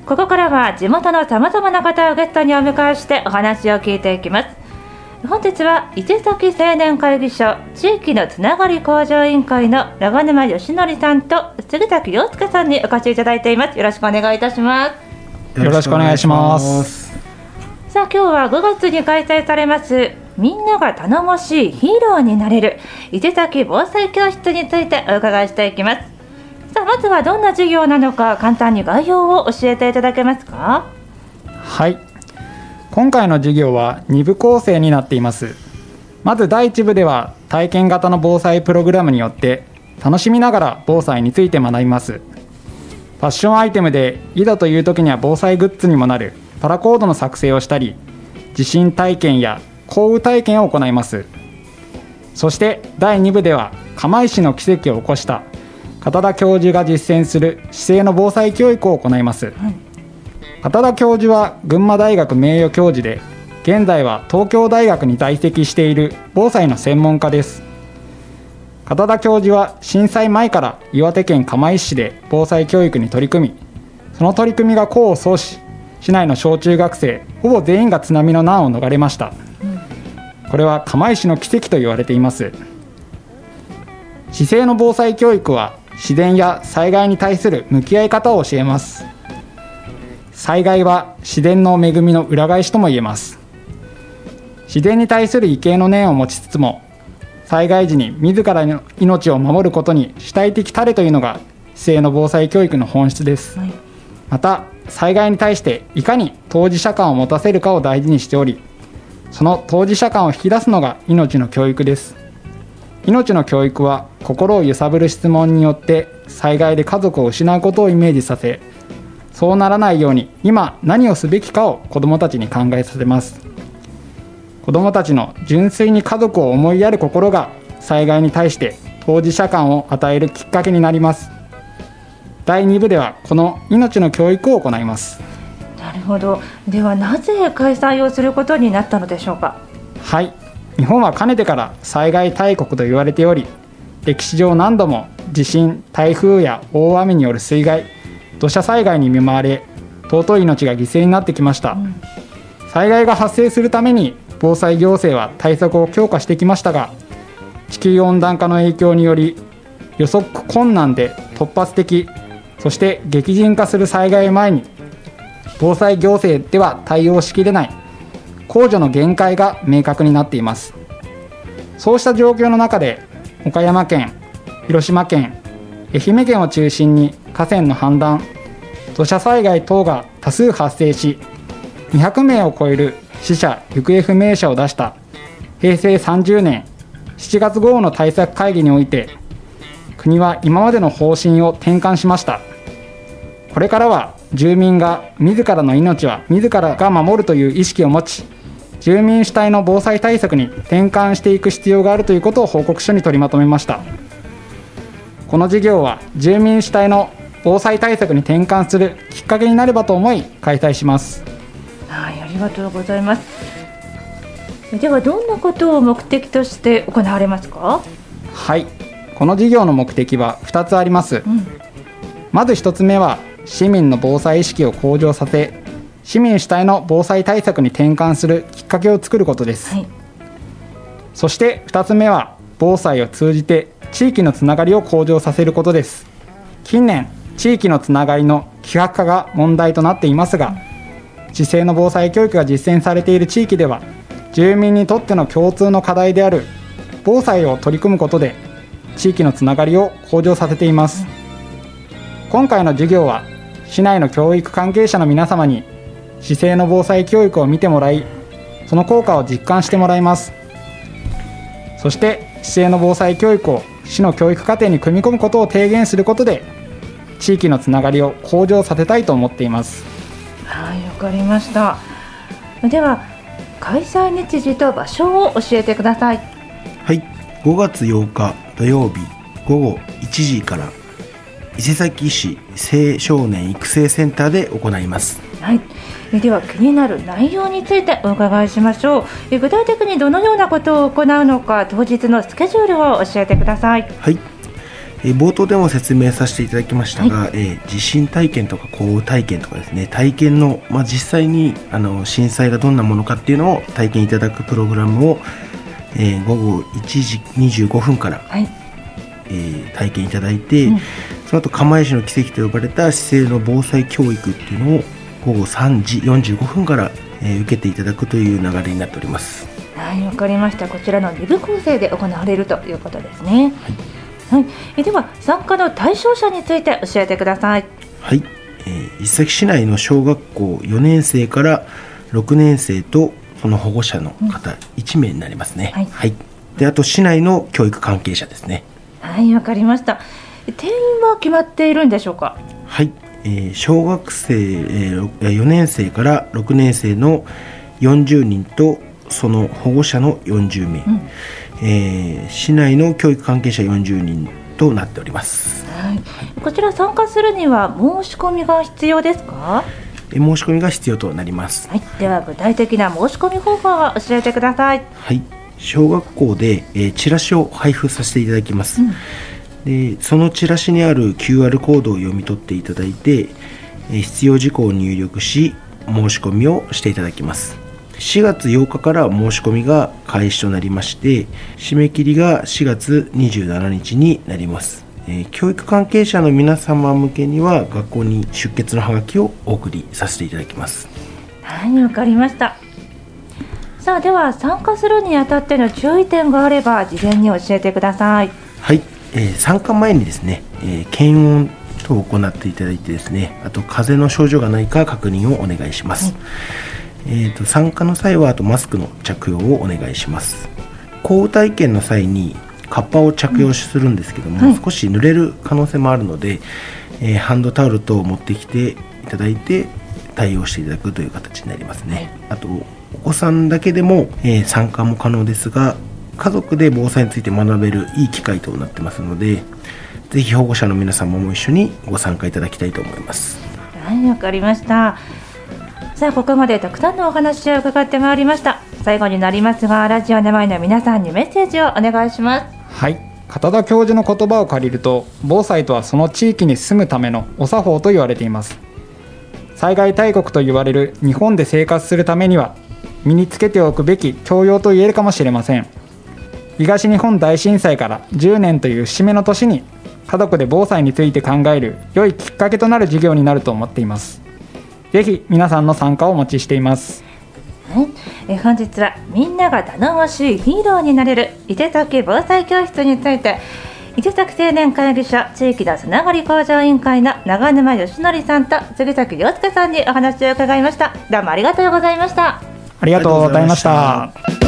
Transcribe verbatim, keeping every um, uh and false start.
ここからは地元のさまざまな方をゲストにお迎えしてお話を聞いていきます。本日は伊勢崎青年会議所地域のつながり向上委員会の長沼義則さんと杉崎陽介さんにお越しいただいています。よろしくお願いいたします。 よろしくお願いします。 さあ、今日はごがつに開催されますみんなが頼もしいヒーローになれる伊勢崎防災教室についてお伺いしていきます。さあ、まずはどんな授業なのか簡単に概要を教えていただけますか？ はい、今回の授業はに部構成になっています。まずだいいち部では体験型の防災プログラムによって楽しみながら防災について学びます。ファッションアイテムでいざという時には防災グッズにもなるパラコードの作成をしたり、地震体験や降雨体験を行います。そしてだいに部では釜石の奇跡を起こした片田教授が実践する市政の防災教育を行います、はい。片田教授は群馬大学名誉教授で、現在は東京大学に在籍している防災の専門家です。片田教授は震災前から岩手県釜石市で防災教育に取り組み、その取り組みが功を奏し、市内の小中学生ほぼ全員が津波の難を逃れました、うん、これは釜石の奇跡と言われています。市政の防災教育は自然や災害に対する向き合い方を教えます。災害は自然の恵みの裏返しとも言えます。自然に対する畏敬の念を持ちつつも、災害時に自らの命を守ることに主体的たれというのが市政の防災教育の本質です、はい。また災害に対していかに当事者感を持たせるかを大事にしており、その当事者感を引き出すのが命の教育です。命の教育は心を揺さぶる質問によって災害で家族を失うことをイメージさせ、そうならないように今何をすべきかを子どもたちに考えさせます。子どもたちの純粋に家族を思いやる心が災害に対して当事者感を与えるきっかけになります。だいに部ではこの命の教育を行います。 なるほど。ではなぜ開催をすることになったのでしょうか？ はい、日本はかねてから災害大国と言われており、歴史上何度も地震、台風や大雨による水害、土砂災害に見舞われ、尊い命が犠牲になってきました、うん、災害が発生するために防災行政は対策を強化してきましたが、地球温暖化の影響により予測困難で突発的、そして激甚化する災害を前に防災行政では対応しきれない公助の限界が明確になっています。そうした状況の中で岡山県、広島県、愛媛県を中心に河川の氾濫、土砂災害等が多数発生し、にひゃくめいを超える死者・行方不明者を出したへいせいさんじゅうねんしちがつ豪雨の対策会議において、国は今までの方針を転換しました。これからは住民が自らの命は自らが守るという意識を持ち、住民主体の防災対策に転換していく必要があるということを報告書に取りまとめました。この事業は住民主体の防災対策に転換するきっかけになればと思い開催します。 はい、ありがとうございます。ではどんなことを目的として行われますか？ はい、この事業の目的はふたつあります、うん。まずひとつめは市民の防災意識を向上させ、市民主体の防災対策に転換するきっかけを作ることです、はい。そしてふたつめは防災を通じて地域のつながりを向上させることです。近年地域のつながりの希薄化が問題となっていますが、市政の防災教育が実践されている地域では住民にとっての共通の課題である防災を取り組むことで地域のつながりを向上させています。今回の授業は市内の教育関係者の皆様に市政の防災教育を見てもらい、その効果を実感してもらいます。そして市政の防災教育を市の教育課程に組み込むことを提言することで地域のつながりを向上させたいと思っています。 はい、わかりました。では開催日時と場所を教えてください。 はい、ごがつようか土曜日ごごいちじから伊勢崎市青少年育成センターで行います。 はい、では気になる内容についてお伺いしましょう。具体的にどのようなことを行うのか、当日のスケジュールを教えてください。 はい、 えー、冒頭でも説明させていただきましたが、 はい、 えー、地震体験とか降雨体験とかですね、体験の、まあ、実際にあの震災がどんなものかっていうのを体験いただくプログラムを、えー、午後いちじにじゅうごふんから、はい、えー、体験いただいて、うん、その後釜石の奇跡と呼ばれた市政の防災教育っていうのを午後さんじよんじゅうごふんから、えー、受けていただくという流れになっております。 はい、わかりました。こちらのに部構成で行われるということですね。はい、はい、えでは参加の対象者について教えてください。 はい、えー、伊勢崎市内の小学校よねん生からろくねん生とその保護者の方いち名になりますね。うん、はい、はい、であと市内の教育関係者ですね。 はい、わかりました。定員は決まっているんでしょうか。 はい、えー、小学生、えー、よねん生からろくねん生のよんじゅうにんとその保護者のよんじゅうめい、うん、えー、市内の教育関係者よんじゅうにんとなっております。 はい、こちら参加するには申し込みが必要ですか。 え申し込みが必要となります。 はい、では具体的な申し込み方法を教えてください。 はい、小学校で、えー、チラシを配布させていただきます。うん、でそのチラシにある キューアール コードを読み取っていただいて、えー、必要事項を入力し申し込みをしていただきます。しがつようかから申し込みが開始となりまして、締め切りがしがつにじゅうしちにちになります。えー、教育関係者の皆様向けには学校に出欠のハガキをお送りさせていただきます。 はい、わかりました。さあでは参加するにあたっての注意点があれば事前に教えてください。 はい、えー、参加前にですね、えー、検温等を行っていただいてですね、あと風邪の症状がないか確認をお願いします。はい、えー、と参加の際はあとマスクの着用をお願いします。降雨体験の際にカッパを着用するんですけども、うん、はい、少し濡れる可能性もあるので、えー、ハンドタオル等を持ってきていただいて対応していただくという形になりますね。あとお子さんだけでも、えー、参加も可能ですが、家族で防災について学べるいい機会となってますので、ぜひ保護者の皆様も一緒にご参加いただきたいと思います。 はい、わかりました。さあここまでたくさんのお話を伺ってまいりました。最後になりますが、ラジオの前の皆さんにメッセージをお願いします。 はい、片田教授の言葉を借りると、防災とはその地域に住むためのお作法と言われています。災害大国と言われる日本で生活するためには身につけておくべき教養と言えるかもしれません。東日本大震災からじゅうねんという節目の年に家族で防災について考える良いきっかけとなる授業になると思っています。ぜひ皆さんの参加をお待ちしています。 はい、え本日はみんなが頼もしいヒーローになれる伊勢崎防災教室について、伊勢崎青年会議所地域のつながり向上委員会の長沼義則さんと杉崎亮介さんにお話を伺いました。どうもありがとうございました。 ありがとうございました。